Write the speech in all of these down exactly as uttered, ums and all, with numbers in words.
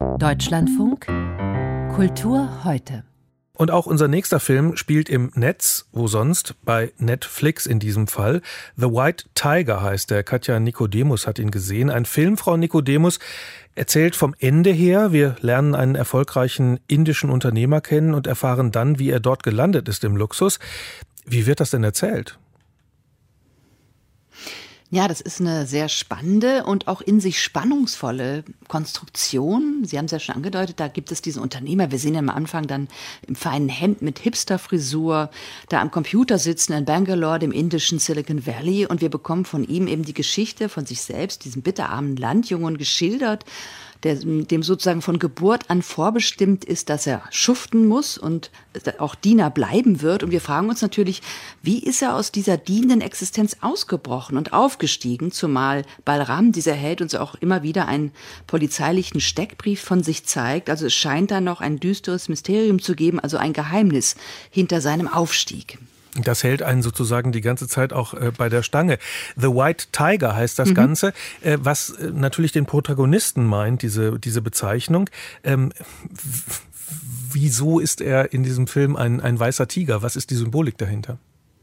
Deutschlandfunk Kultur heute. Und auch unser nächster Film spielt im Netz, wo sonst, bei Netflix in diesem Fall. The White Tiger heißt der. Katja Nikodemus hat ihn gesehen. Ein Film, Frau Nikodemus, erzählt vom Ende her. Wir lernen einen erfolgreichen indischen Unternehmer kennen und erfahren dann, wie er dort gelandet ist im Luxus. Wie wird das denn erzählt? Ja, das ist eine sehr spannende und auch in sich spannungsvolle Konstruktion. Sie haben es ja schon angedeutet, da gibt es diesen Unternehmer. Wir sehen ihn am Anfang dann im feinen Hemd mit Hipsterfrisur, da am Computer sitzen in Bangalore, dem indischen Silicon Valley. Und wir bekommen von ihm eben die Geschichte von sich selbst, diesem bitterarmen Landjungen geschildert, der, dem sozusagen von Geburt an vorbestimmt ist, dass er schuften muss und auch Diener bleiben wird. Und wir fragen uns natürlich, wie ist er aus dieser dienenden Existenz ausgebrochen und aufgestiegen, zumal Balram, dieser Held, uns auch immer wieder einen polizeilichen Steckbrief von sich zeigt. Also es scheint da noch ein düsteres Mysterium zu geben, also ein Geheimnis hinter seinem Aufstieg. Das hält einen sozusagen die ganze Zeit auch äh, bei der Stange. The White Tiger heißt das mhm. Ganze, äh, was äh, natürlich den Protagonisten meint, diese, diese Bezeichnung. Ähm, w- wieso ist er in diesem Film ein, ein weißer Tiger? Was ist die Symbolik dahinter?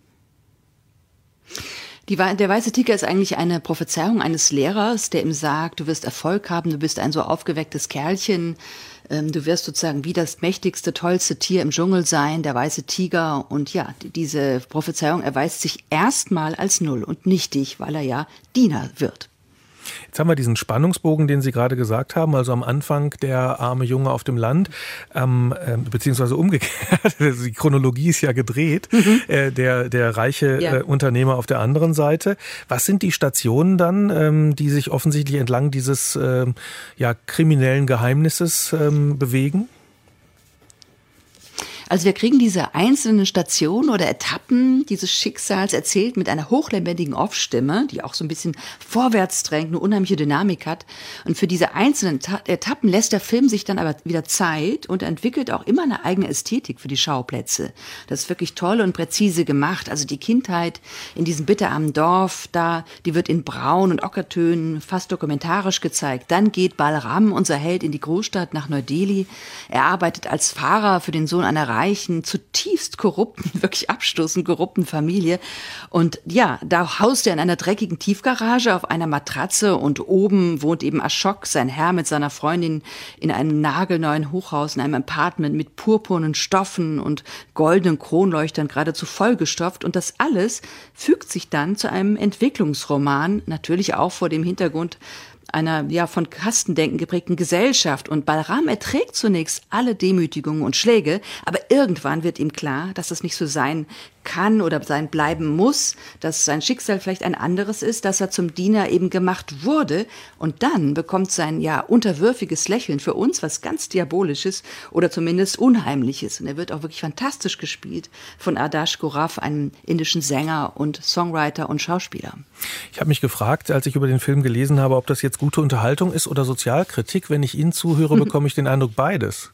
Die, der weiße Tiger ist eigentlich eine Prophezeiung eines Lehrers, der ihm sagt, du wirst Erfolg haben, du bist ein so aufgewecktes Kerlchen, ähm, du wirst sozusagen wie das mächtigste, tollste Tier im Dschungel sein, der weiße Tiger. Und ja, diese Prophezeiung erweist sich erstmal als null und nichtig, weil er ja Diener wird. Jetzt haben wir diesen Spannungsbogen, den Sie gerade gesagt haben, also am Anfang der arme Junge auf dem Land, ähm, äh, beziehungsweise umgekehrt, die Chronologie ist ja gedreht, mhm. äh, der, der reiche ja. äh, Unternehmer auf der anderen Seite. Was sind die Stationen dann, ähm, die sich offensichtlich entlang dieses äh, ja, kriminellen Geheimnisses ähm, bewegen? Also wir kriegen diese einzelnen Stationen oder Etappen dieses Schicksals erzählt mit einer hochlebendigen Off-Stimme, die auch so ein bisschen vorwärts drängt, eine unheimliche Dynamik hat. Und für diese einzelnen Ta- Etappen lässt der Film sich dann aber wieder Zeit und entwickelt auch immer eine eigene Ästhetik für die Schauplätze. Das ist wirklich toll und präzise gemacht. Also die Kindheit in diesem bitterarmen Dorf, da, die wird in Braun- und Ockertönen fast dokumentarisch gezeigt. Dann geht Balram, unser Held, in die Großstadt nach Neu-Delhi. Er arbeitet als Fahrer für den Sohn einer reichen, zutiefst korrupten, wirklich abstoßend korrupten Familie. Und ja, da haust er in einer dreckigen Tiefgarage auf einer Matratze und oben wohnt eben Ashok, sein Herr, mit seiner Freundin in einem nagelneuen Hochhaus, in einem Apartment mit purpurnen Stoffen und goldenen Kronleuchtern geradezu vollgestopft. Und das alles fügt sich dann zu einem Entwicklungsroman, natürlich auch vor dem Hintergrund einer ja von Kastendenken geprägten Gesellschaft. Und Balram erträgt zunächst alle Demütigungen und Schläge, aber irgendwann wird ihm klar, dass es nicht so sein kann oder sein bleiben muss, dass sein Schicksal vielleicht ein anderes ist, dass er zum Diener eben gemacht wurde. Und dann bekommt sein ja unterwürfiges Lächeln für uns was ganz Diabolisches oder zumindest Unheimliches. Und er wird auch wirklich fantastisch gespielt von Adarsh Gourav, einem indischen Sänger und Songwriter und Schauspieler. Ich habe mich gefragt, als ich über den Film gelesen habe, ob das jetzt gute Unterhaltung ist oder Sozialkritik. Wenn ich Ihnen zuhöre, bekomme ich den Eindruck, beides.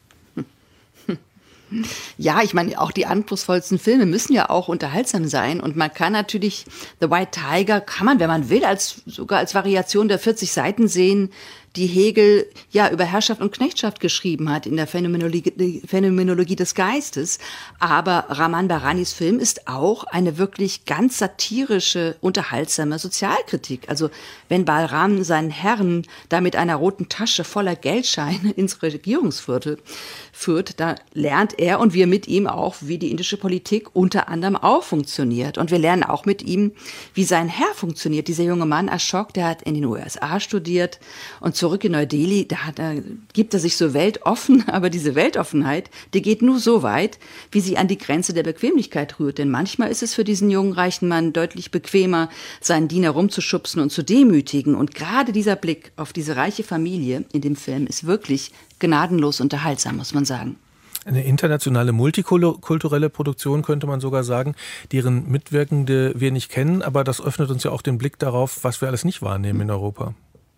Ja, ich meine, auch die anspruchsvollsten Filme müssen ja auch unterhaltsam sein. Und man kann natürlich The White Tiger, kann man, wenn man will, als sogar als Variation der vierzig Seiten sehen, die Hegel ja über Herrschaft und Knechtschaft geschrieben hat in der Phänomenologie, Phänomenologie des Geistes. Aber Raman Baranis Film ist auch eine wirklich ganz satirische, unterhaltsame Sozialkritik. Also wenn Balram seinen Herrn da mit einer roten Tasche voller Geldscheine ins Regierungsviertel führt, da lernt er und wir mit ihm auch, wie die indische Politik unter anderem auch funktioniert. Und wir lernen auch mit ihm, wie sein Herr funktioniert. Dieser junge Mann, Ashok, der hat in den U S A studiert und zurück in Neu-Delhi, da, hat er, gibt er sich so weltoffen, aber diese Weltoffenheit, die geht nur so weit, wie sie an die Grenze der Bequemlichkeit rührt. Denn manchmal ist es für diesen jungen, reichen Mann deutlich bequemer, seinen Diener rumzuschubsen und zu demütigen. Und gerade dieser Blick auf diese reiche Familie in dem Film ist wirklich gnadenlos unterhaltsam, muss man sagen. Eine internationale, multikulturelle Produktion, könnte man sogar sagen, deren Mitwirkende wir nicht kennen, aber das öffnet uns ja auch den Blick darauf, was wir alles nicht wahrnehmen in Europa.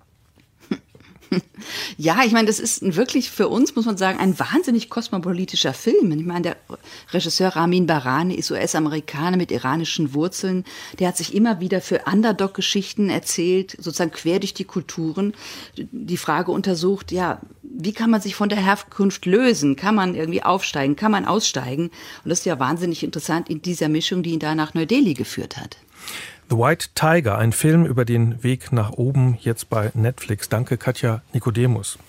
Ja, ich meine, das ist wirklich für uns, muss man sagen, ein wahnsinnig kosmopolitischer Film. Ich meine, der Regisseur Ramin Barani ist U S-Amerikaner mit iranischen Wurzeln. Der hat sich immer wieder für Underdog-Geschichten erzählt, sozusagen quer durch die Kulturen. Die Frage untersucht, ja, wie kann man sich von der Herkunft lösen? Kann man irgendwie aufsteigen? Kann man aussteigen? Und das ist ja wahnsinnig interessant in dieser Mischung, die ihn da nach Neu-Delhi geführt hat. The White Tiger, ein Film über den Weg nach oben, jetzt bei Netflix. Danke, Katja Nikodemus.